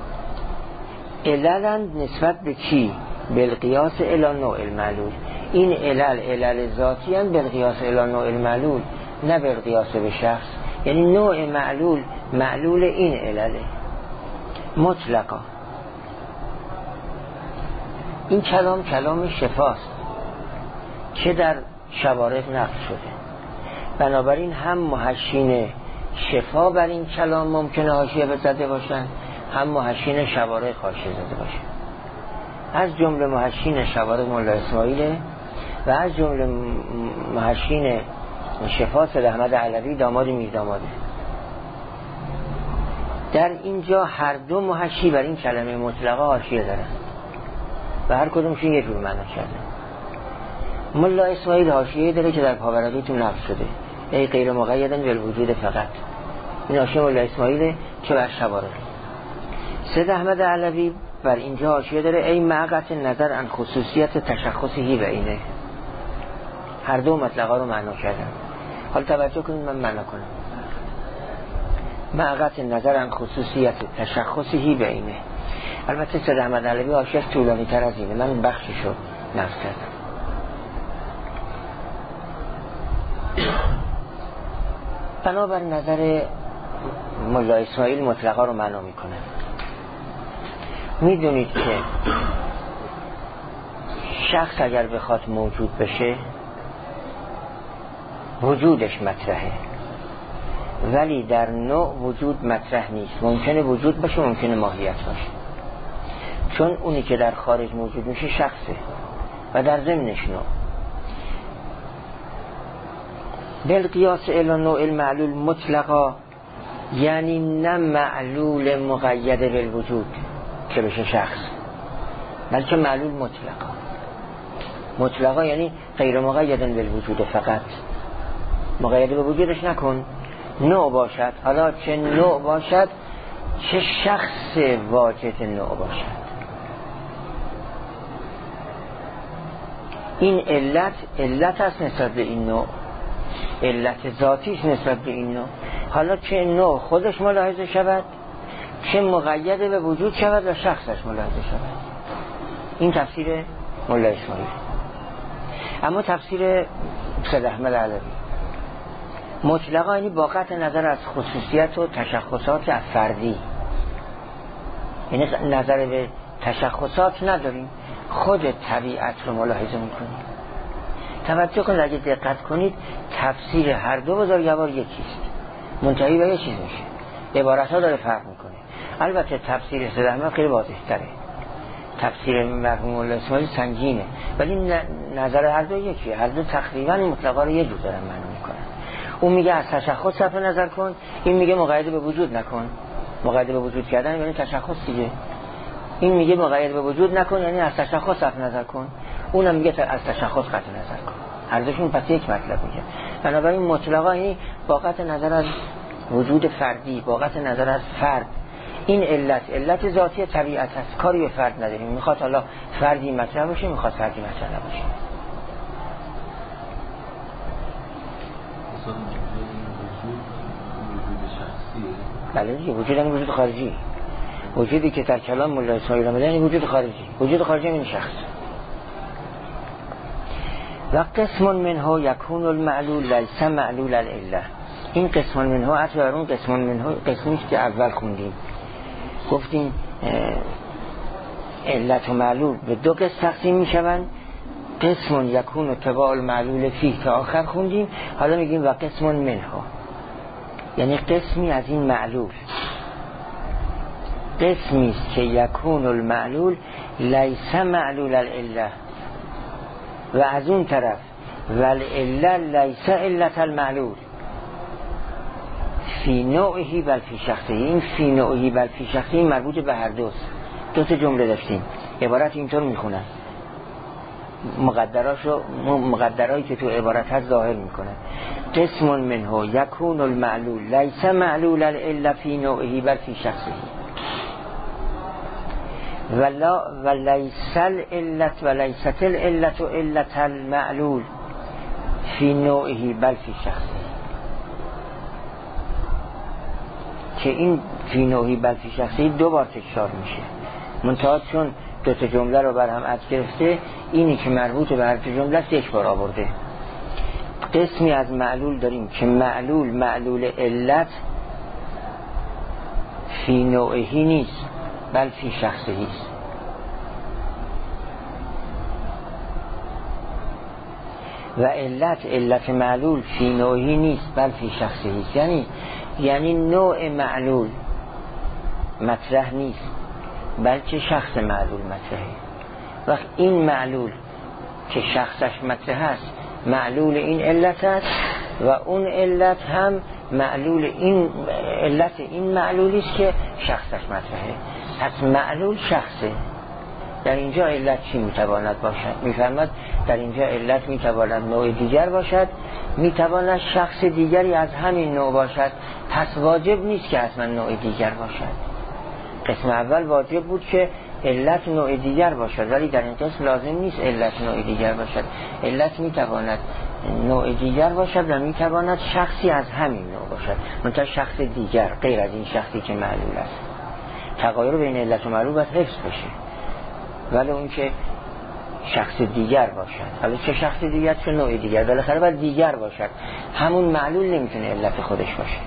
عللن نسبت به چی؟ بالقیاس الی نوع المعلول. این علل علل ذاتی هستند بالقیاس الی نوع المعلول، نه بالقیاس به شخص. یعنی نوع معلول معلول این علله مطلقا. این کلام کلام شفاست که در شوارق نقل شده، بنابراین هم محشین شفا بر این کلام ممکنه حاشیه بزده باشن، هم محشین شوارق حاشیه زده باشن. از جمله محشین شوارق مولا اسماعیل و از جمله محشین شفا سید احمد علوی داماد میرداماده. در اینجا هر دو محشی بر این کلمه مطلقه حاشیه دارن و هر کدومشون یه جور معنا کردن. مولا اسماعیل حاشیه داره که در پاورقیتون نقل شده، ای غیر مقیدن بالوجود فقط. این حاشیه مولا اسماعیل که بر شوارق. سید احمد علوی بر اینجا حاشیه داره، ای معقت نظر عن خصوصیت تشخصی و اینه. هر دو مطلقه رو معنا کردن. حالا توجه کنید من معنا کنم. معقت نظر عن خصوصیت تشخصی و اینه. البته سید احمد علوی حاشیه‌اش طولانی تر از اینه، من بخششو نقل کردم. بنابر نظر مولا اسماعیل مطلقه رو معنا میکنه. میدونید که شخص اگر بخواد موجود بشه وجودش مطرحه، ولی در نوع وجود مطرح نیست. ممکنه وجود باشه، ممکنه ماهیت باشه، چون اونی که در خارج موجود میشه شخصه و در ضمنش نوع. بالقیاس الی نوع المعلول مطلقا، یعنی نه معلول مقید بالوجود که بشه شخص، بلکه معلول مطلقا. مطلقا یعنی غیر مقید بالوجود فقط، مقید به وجودش نکن، نوع باشد. حالا چه نوع باشد، چه شخص واجد نوع باشد. این علت علت است نسبت به این نوع، علت ذاتیش نسبت به این نوع. حالا چه نوع خودش ملاحظه شود، چه مقید به وجود شود و شخصش ملاحظه شود. این تفسیر مولا اسماعیل. اما تفسیر سید احمد علوی مطلقا یعنی با قطع نظر از خصوصیت و تشخصات از فردی، یعنی نظر به تشخصات نداریم، خود طبیعت رو ملاحظه میکنیم. توجه کنید، اگه دقت کنید تفسیر هر دو بزرگوار یکیست، منتهی به یه چیز میشه، عبارت ها داره فرق میکنه. البته تفسیر سید احمد خیلی واضح تره، تفسیر مرحوم مولا اسماعیل سنگینه، ولی نظر هر دو یکیه. هر دو تقریبا مطلقا رو یه جور دارن معنا میکنن. اون میگه از تشخص صرف نظر کن، این میگه مقید به وجود نکن. مقید به وجود کردن یعنی تشخص دیگه. این میگه مقید به وجود نکن یعنی از تشخص صرف نظر کن، اونم میگه از تشخص قطع نظر کن. هر دوشون پس یک مطلب میگه. بنابراین مطلقا یعنی با قطع نظر از وجود فردی، با قطع نظر از فرد. این علت علت ذاتی طبیعت است، کاری به فرد نداریم. میخواد حالا فردی مطرح باشه، میخواد فردی مطرح نباشه. بله، وجود این وجود خارجی، وجودی که در کلام مولا اسماعیل آمده این وجود خارجی. وجود خارجی این شخص. و قسم منه یکون المعلول لیس معلول العله. این قسم منه عطف بر اون قسم منه قسمی که اول خوندیم، گفتیم علت و معلول به دو قسم تقسیم میشوند. قسم یکون تبع المعلول فیه که آخر خوندیم. حالا میگیم و قسم منه، یعنی قسمی از این معلول، قسمی است که یکون المعلول لیس معلول العله، و از اون طرف والعله لیس علت المعلول فی نوعی بل فی شخصی. این فی نوعی بل فی شخصی مربوط به هر دوست. دو تا جمله داشتیم، عبارت اینطور میخونن، مقدراشو مقدرایی که تو عبارت هست ظاهر میکنه. قسم منه یکون المعلول لیس معلول العله فی نوعی بل فی شخصی ولا ولیس العلت ولیست العلت علت المعلول فی نوعی بل فی شخصی. که این فی نوعی بل فی شخصی دو بار تکرار میشه، منتها چون دو تا جمله رو بر هم عطف گرفته، اینی که مربوط به هر جمله است یک بار آورده. قسمی از معلول داریم که معلول معلول علت فی نوعی نیست بل فی شخصی است. و علت علت معلول فی نوعی نیست بل فی شخصی است. یعنی یعنی نوع معلول مطرح نیست بلکه شخص معلول مطرحه. وقت این معلول که شخصش مطرح است معلول این علت است و اون علت هم معلول این علت این معلولی است که شخصش مطرحه. پس معلول شخصه. در اینجا علت چی میتواند باشد؟ میفرماد در اینجا علت میتواند نوع دیگر باشد، میتواند شخص دیگری از همین نوع باشد. پس واجب نیست که حتما نوع دیگر باشد. قسم اول واجب بود که علت نوع دیگر باشد، ولی در این قسم لازم نیست علت نوع دیگر باشد. علت میتواند نوع دیگر باشد و میتواند شخصی از همین نوع باشد، منتها شخص دیگر غیر از این شخصی که معلول است. تغایر بین علت و معلول باید حفظ بشه، ولی اون که شخص دیگر باشد. حالا چه شخص دیگر چه نوع دیگر، بالاخره باید دیگر باشد. همون معلول نمیتونه علت خودش باشه.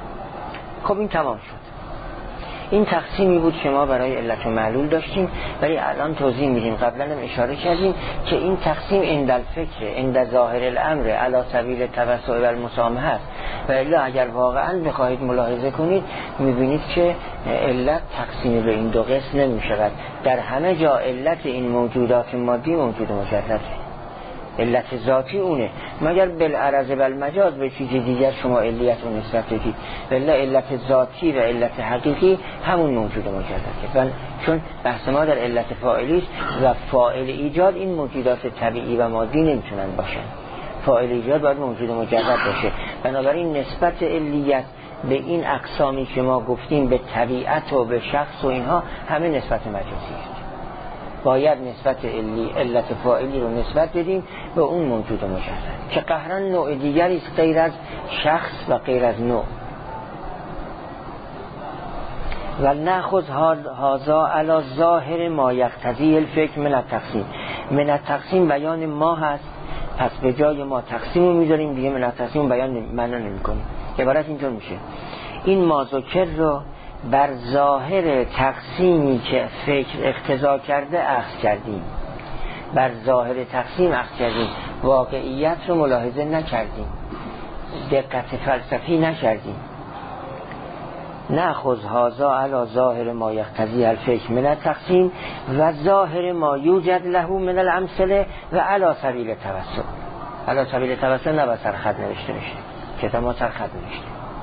خب این تمام شد. این تقسیمی بود که ما برای علت و معلول داشتیم، ولی الان توضیح میدیم. قبلا هم اشاره کردیم که این تقسیم عند الفکر عند ظاهر الامر علی سبیل التوسع و المسامحه است. و الا اگر واقعا بخواهید ملاحظه کنید میبینید که علت تقسیم به این دو قسم نمیشود. در همه جا علت این موجودات مادی موجود مجرده، علت ذاتی اونه، مگر بالعرض بالمجاز به چیز دیگر شما علیت رو نسبت بدید. ولی علت ذاتی و علت حقیقی همون موجود مجرده. چون بحث ما در علت فاعلی است و فاعل ایجاد این موجودات طبیعی و مادی نمیتونن باشن. فاعل ایجاد باید موجود مجرد باشه. بنابراین نسبت علیت به این اقسامی که ما گفتیم، به طبیعت و به شخص و اینها، همه نسبت مجازی است. باید نسبت علی علت فاعلی رو نسبت بدیم به اون موجود مجرد که قهرا نوع دیگری است غیر از شخص و غیر از نوع. و ناخذ هذا علی ظاهر ما یقتضی الفکر من التقسیم. من التقسیم بیان ما هست، پس به جای ما تقسیم رو میذاریم، دیگه من التقسیم بیان معنا نمی‌کنیم. عبارت اینطور میشه: این ما ذکر رو بر ظاهر تقسیمی که فکر اقتضا کرده اخذ کردیم. بر ظاهر تقسیم اخذ کردیم، واقعیت رو ملاحظه نکردیم، دقت فلسفی نکردیم. ناخذ هذا علی ظاهر ما یقتضی الفکر من التقسیم و ظاهر ما یوجد له من الامثله و علی سبیل التوسع. علی سبیل التوسع نه بر خط نوشته میشه، کتاب ما سر خط نوشته.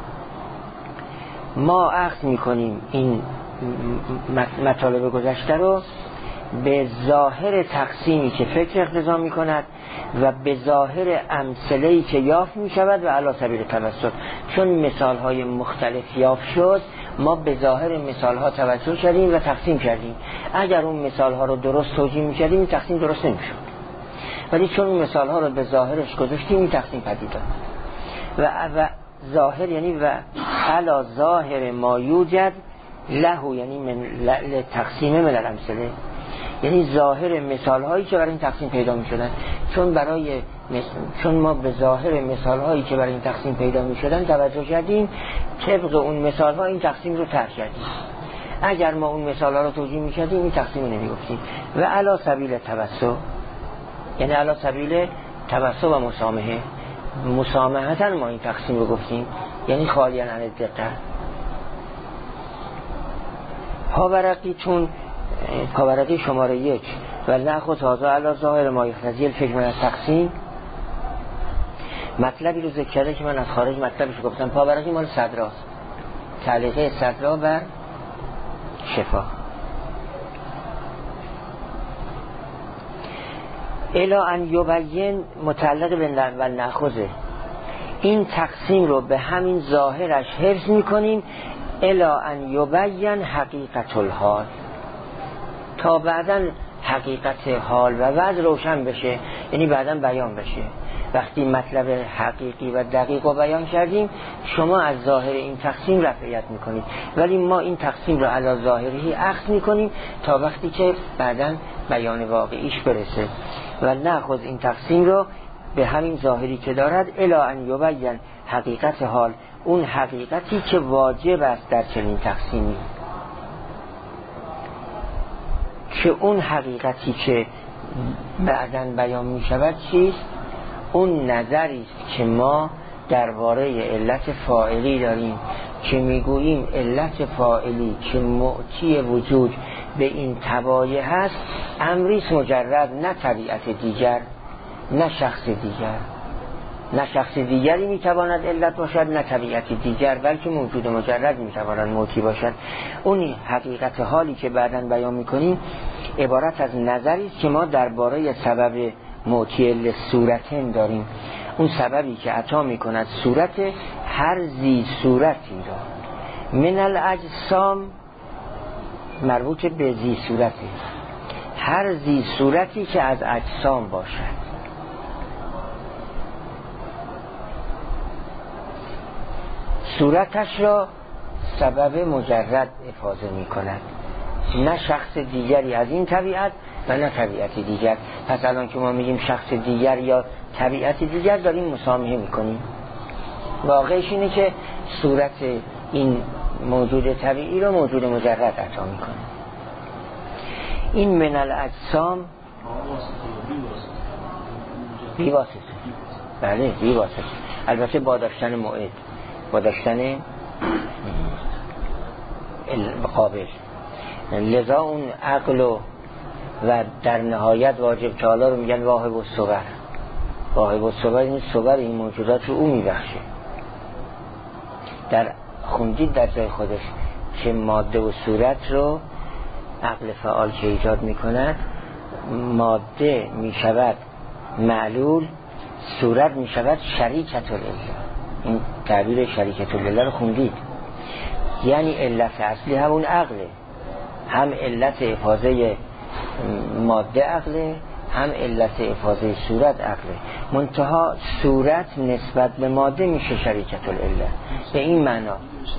ما اخذ میکنیم این مطالب گذشته رو به ظاهر تقسیمی که فکر اقتضا میکند و به ظاهر امثله‌ای که یافت میشود و علی سبیل التوسع. چون مثالهای مختلف یافت شد، ما به ظاهر مثالها توجه کردیم و تقسیم کردیم. اگر اون مثالها رو درست توجیه میکردیم این تقسیم درست نمیشد، ولی چون اون مثالها رو به ظاهرش گذاشتیم این تقسیم پدید آمد. و, و ظاهر یعنی و علا ظاهر ما یوجد له، یعنی من تقسیم من الامثله، یعنی ظاهر مثال هایی که برای این تقسیم پیدا می شدن. چون برای چون ما به ظاهر مثال هایی که برای این تقسیم پیدا می شدن توجه کردیم، طبق اون مثال ها این تقسیم رو ترک کردیم. اگر ما اون مثال ها رو توجیه می کردیم این تقسیم رو نمی گفتیم. و علا سبیل توسع، یعنی علا سبیل توسع و مسامحه، مسامحتاً ما این تقسیم رو گفتیم، یعنی خالی عن الدقت. پاورقی چون پاورقی شماره یک و ناخذ هذا علی ظاهر ما یقتضی الفکر من التقسیم، مطلبی رو ذکر کرده که من از خارج مطلبش گفتم. پاورقی مال صدراست، تعلیقه صدرا بر شفا. الا ان یبین متعلق به و ناخذه، این تقسیم رو به همین ظاهرش حفظ میکنیم. الا ان یبین حقیقت الحال، تا بعداً حقیقت حال و وضع روشن بشه، یعنی بعداً بیان بشه. وقتی مطلب حقیقی و دقیق رو بیان کردیم، شما از ظاهر این تقسیم رفعیت میکنید، ولی ما این تقسیم رو علی ظاهری اخذ میکنیم تا وقتی که بعداً بیان واقعیش برسه. و ناخذ این تقسیم رو به همین ظاهری که دارد، الا ان یبین حقیقت حال، اون حقیقتی که واجب است در چنین تقسیمی، که اون حقیقتی که بعداً بیان می شود چیست؟ اون نظری است که ما درباره علت فاعلی داریم که میگوییم علت فاعلی که معطی وجود به این تبایع هست، امریست مجرد، نه طبیعت دیگر، نه شخص دیگر. نه شخص دیگری میتواند علت باشد، نه طبیعت دیگر، بلکه موجود مجرد میتواند معطی باشد. اون حقیقت حالی که بعداً بیان میکنیم عبارت از نظری است که ما درباره سبب معطی لصورتین داریم، اون سببی که عطا میکند صورت هر زی صورتی را. من الاجسام مربوط به زی صورتی، هر زی صورتی که از اجسام باشد. صورتش را سبب مجرد افاضه می کند، نه شخص دیگری از این طبیعت و نه طبیعت دیگر. پس الان که ما میگیم شخص دیگر یا طبیعت دیگر داریم مسامحه می کنیم. واقعش اینه که صورت این موجود طبیعی رو موجود مجرد عطا می کنه. این من الاجسام بی واسطه، بله بی واسطه، البته با داشتن موعد، با داشتن قابل. لذا اون عقل و, و در نهایت واجب تعالی رو میگن واهب الصور. واهب الصور این صور این موجودات رو او میبخشه. در خوندید در جای خودش که ماده و صورت رو عقل فعال که ایجاد میکند، ماده میشود معلول، صورت میشود شریکت العله. این تعبیر شریکت العله رو خوندید، یعنی علت اصلی همون عقله، هم علت افاضه ماده عقله، هم علت افاضه صورت عقله. منتها صورت نسبت به ماده میشه شریکت العله. به این معنا،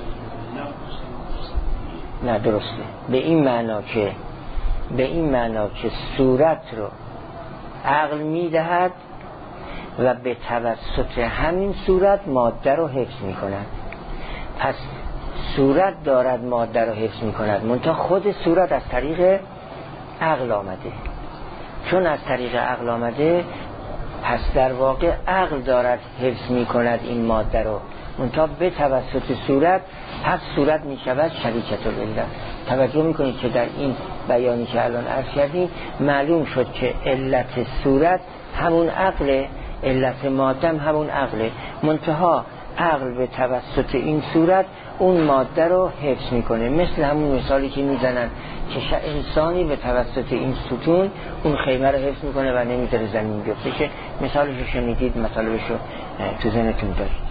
نه درسته، به این معنا که به این معنا که صورت رو عقل میدهد و به توسط همین صورت ماده رو حفظ می کند. پس صورت دارد ماده رو حفظ می کند، منتها خود صورت از طریق عقل آمده. چون از طریق عقل آمده، پس در واقع عقل دارد حفظ می کند این ماده رو، منتها به توسط صورت، پس صورت می شود شریکت العله. توجه می کنید که در این بیانی که الان عرض کردیم معلوم شد که علت صورت همون عقله، علت ماده همون عقله، منتها عقل به توسط این صورت اون ماده رو حفظ میکنه. مثل همون مثالی که میزنن که انسانی به توسط این ستون اون خیمه رو حفظ میکنه و نمیذاره زمین بیفته، که مثالش رو شنیدید، مطالبش رو تو ذهنتون دارید.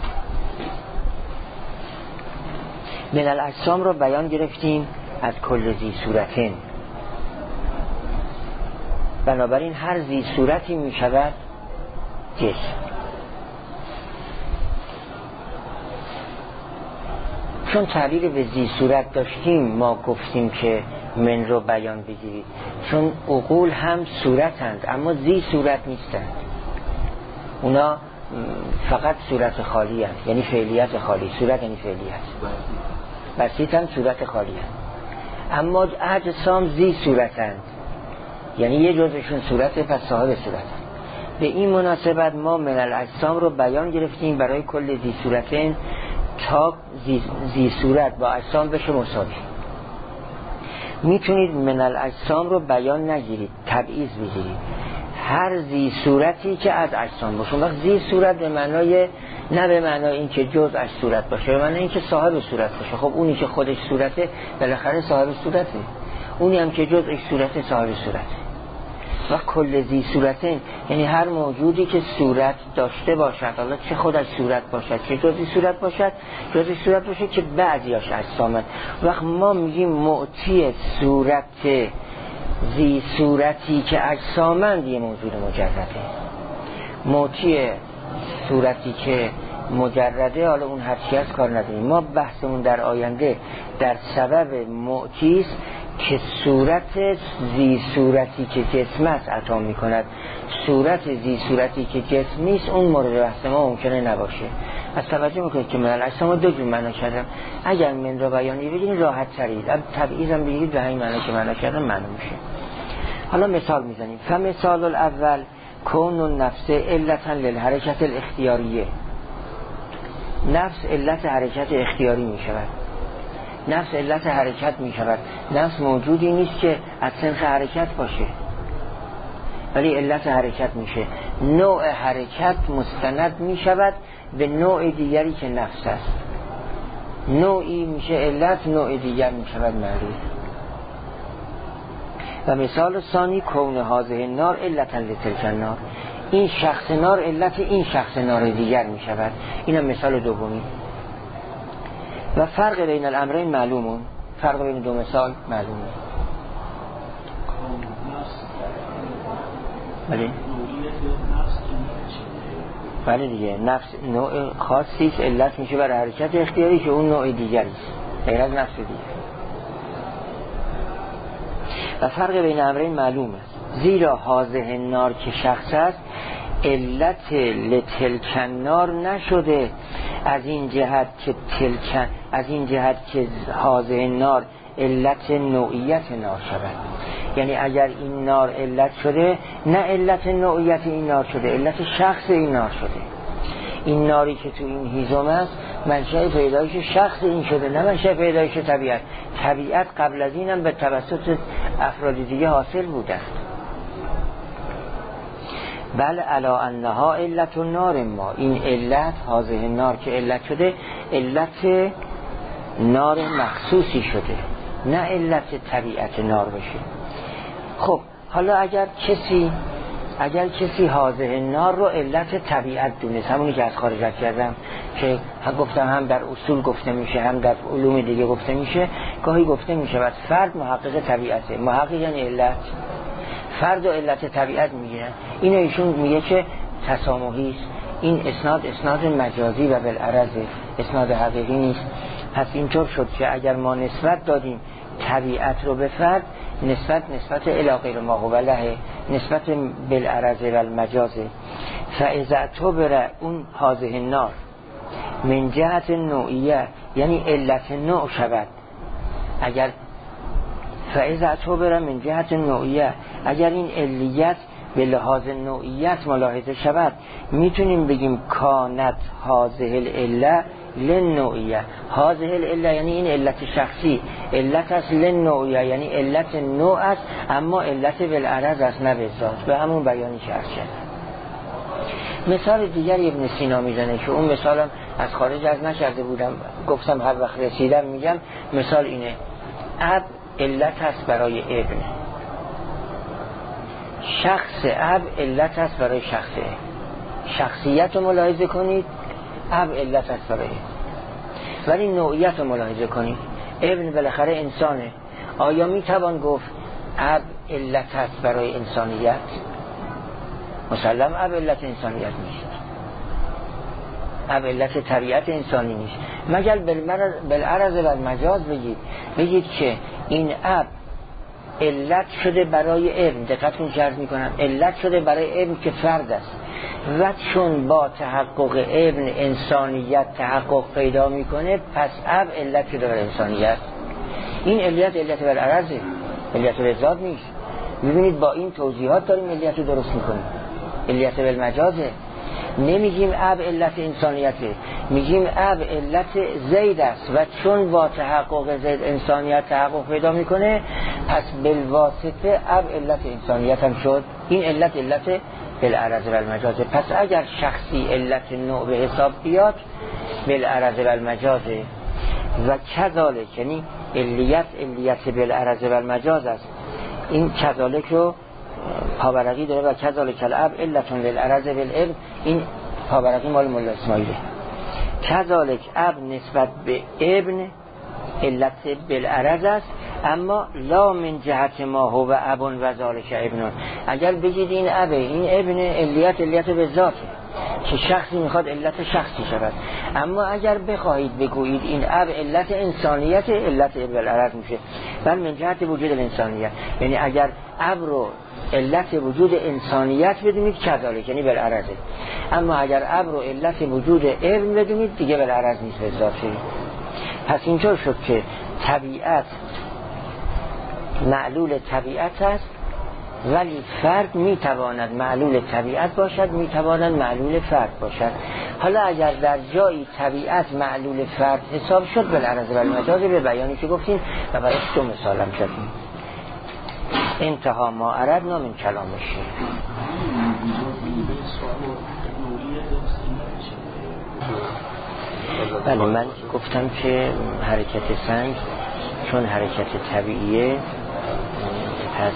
من الاجسام رو بیان گرفتیم از کل زی صورتین، بنابراین هر زی صورتی میشود جسم. چون تعبیر به زی صورت داشتیم ما گفتیم که من رو بیان بگیرید، چون عقول هم صورتند اما زی صورت نیستند. اونا فقط صورت خالی هست، یعنی فعلیت خالی. صورت یعنی فعلیت، بسیط هم صورت خالی هست. اما اجسام زی صورتند، یعنی یه جزشون صورته، پس صاحب صورتند. به این مناسبت ما من الاجسام رو بیان گرفتیم برای کل زی صورتین تا زی, زی صورت با اجسام بشه مساوی. میتونید من الاجسام رو بیان نگیرید، تبعیض بگیرید، هر زی صورتی که از اجسام باشه. وقت زی صورت به معنای، نه به معنای این که جز از صورت باشه، به معنای این که صاحب صورت باشه. خب اونی که خودش صورته بالاخره صاحب صورته، اونی هم که جزش صورته صاحب صورته. و کل زی صورتین یعنی هر موجودی که صورت داشته باشد، حالا چه خودش صورت باشد چه جزئی صورت باشد، جزئی صورت باشه که بعضیاش اجسامه. وقت ما میگیم معطی صورت زی صورتی که اجسامند یه موجود مجرده، معطی صورتی که مجرده، حالا اون هرچی از کار نداریم. ما بحثمون در آینده در سبب معطی است که صورت زی صورتی که جسم است عطا می کند. صورت زی صورتی که جسم نیست اون مورد بحث ما ممکنه نباشه. از توجه میکنید که من الاجسام دو جور معنا کردم. اگر من را بیانی بگیرید راحت ترید، اب تبعیضم بگیرید به همین معنا که معنا کردم معلوم میشه. حالا مثال میزنیم. فمثال الاول کون النفس علتا للحرکت الاختیاریه، نفس علت حرکت اختیاری می شود. نفس علت حرکت می شود. نفس موجودی نیست که از صنف حرکت باشه، ولی علت حرکت میشه. نوع حرکت مستند می شود به نوع دیگری که نفس است. نوعی میشه علت، نوع دیگر می شود معلول. و مثال ثانی کون هذه النار علتا لتلک النار، این شخص نار علت این شخص نار دیگر می شود. اینم مثال دومی. و فرق بین الامرین معلومون، فرق بین دو مثال معلومه. بله بله دیگه، نفس نوع خاصی است، علت میشه برای حرکت اختیاری که اون نوع دیگری است غیر از نفس دیگر. و فرق بین امرین معلومه، زیرا هذه النار که شخص است علت لتلک النار نشده از این جهت که تلک، از این جهت که هذه النار علت نوعیت نار شود. یعنی اگر این نار علت شده، نه علت نوعیت این نار شده، علت شخص این نار شده. این ناری که تو این هیزم است منشأ پیدایش شخص این شده، نه منشأ پیدایش طبیعت. طبیعت قبل از اینم به توسط افراد دیگه حاصل بوده است. بل علا انها علت النار ما، این علت هذه النار که علت شده علت نار مخصوصی شده، نه علت طبیعت نار بشه. خب حالا اگر کسی اگر کسی هذه النار رو علت طبیعت دونست، همونی که از خارج کردم که هم گفتم هم در اصول گفته میشه هم در علوم دیگه گفته میشه، گاهی گفته میشه و فرد محقق طبیعته. محقق یعنی علت، فرد و علت طبیعت میگیرن. اینو ایشون میگه که تسامحی است، این اسناد اسناد مجازی و بالعرض اسناد حقیقی نیست. پس اینطور شد که اگر ما نسبت دادیم طبیعت رو به فرد، نسبت نسبت الی غیر ما هو له، نسبت بالعرض و المجاز. فاذا اعتبر اون هذه النار من جهت نوعیه، یعنی علت نوع شود. اگر فاذا اعتبر من جهت نوعیه، اگر این علیت به لحاظ نوعیت ملاحظه شود، میتونیم بگیم کانت هذه العله للنوعیه. هذه العله یعنی این علت شخصی، علت است للنوعیه یعنی علت نوع است، اما علت بالعرض است نه به ذات. به همون بیانی که عرض کردم. مثال دیگری ابن سینا میزنه که اون مثالم از خارج از نکرده بودم، گفتم هر وقت رسیدم میگم. مثال اینه: اب علت است برای ابن، شخص اب علت است برای شخص ابن. شخصیت رو ملاحظه کنید، اب علت است برای ابن. ولی نوعیت رو ملاحظه کنید، ابن بالاخره انسانه. آیا میتوان گفت اب علت است برای انسانیت؟ مسلم اب علت انسانیت نیست، اب علت طبیعت انسانی نیست، مگر بالعرض و المجاز بگید بگید که این اب علت شده برای ابن. دقت کنید عرض میکنم علت شده برای ابن که فرد است، و چون با تحقق ابن انسانیت تحقق پیدا میکنه، پس اب علت شده برای انسانیت. این علت علت بالعرضه، علت بالذات نیست. میبینید با این توضیحات داریم علت رو درست میکنیم. علت بالمجازه، نمیگیم اب علت انسانیته، میگیم اب علت زید است و چون با تحقق زید انسانیت تحقق پیدا میکنه، پس بالواسطه اب علت انسانیت هم شد. این علت علت بالعرض و المجازه. پس اگر شخصی علت نوع به حساب بیاد، بالعرض و المجازه. و کذالک یعنی علیت علیت بالعرض و المجاز است. این کذالک رو پاورقی داره و کذالک الاب علتون للعرض بالابن. این پاورقی مال مولا اسماعیله. کذالک اب نسبت به ابن علت بالعرض است، اما لا من جهت ما هو ابن و ذالک ابن. اگر بگید این ابه، این ابن علیت علیت به ذاته که شخصی میخواد علت شخصی شود، اما اگر بخواهید بگویید این اب علت انسانیت، علت بالعرض میشه. بل من جهت وجود الانسانیت، یعنی اگر اب رو علت وجود انسانیت بدونید کذالک یعنی بالعرضه، اما اگر ابر رو علت وجود علم بدونید دیگه بالعرض نیست به ذاته. پس اینطور شد که طبیعت معلول طبیعت است ولی فرد میتواند معلول طبیعت باشد، میتواند معلول فرد باشد. حالا اگر در جایی طبیعت معلول فرد حساب شد بالعرض و المجاز به بیانی که گفتیم و براش دو مثالم زدیم. انتها ما اردنا من کلامش. بله من گفتم که حرکت سنگ چون حرکت طبیعیه پس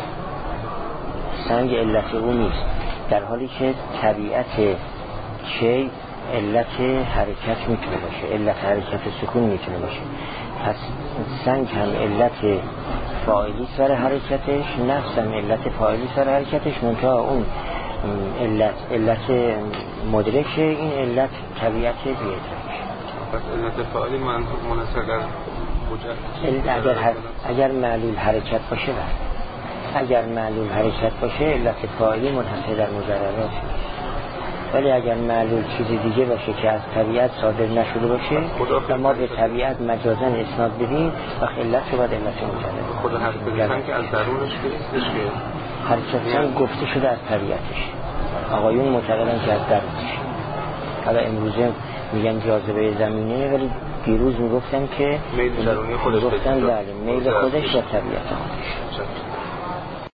سنگ علت او نیست، در حالی که طبیعت چه علت حرکت میتونه باشه، علت حرکت سکون میتونه باشه. پس سنگ هم علت فاعلی سر حرکتش، نفس هم علت فاعلی سر حرکتش، منتها اون علت علت مدرکه، این علت طبیعت بی‌ادراک. پس علت فاعلی من منحصر در وجود اگر اگر معلول حرکت باشه بله. اگر معلول حرکت باشه علت فاعلی منحصر در مجردات، ولی اگر معلول چیز دیگه باشه که از طبیعت صادر نشده باشه و ما به طبیعت مجازاً اسناد بدیم و علت شو باید علت مجرد خود حرکت که از درونش نیستش که حرکت گفته شده از طبیعتش. آقایون معتقدن که از درونش. حالا امروزه میگن جاذبه زمینه، ولی دیروز میگفتن که میل درونی خودش گفتن بله میل خودش و طبیعت خودش.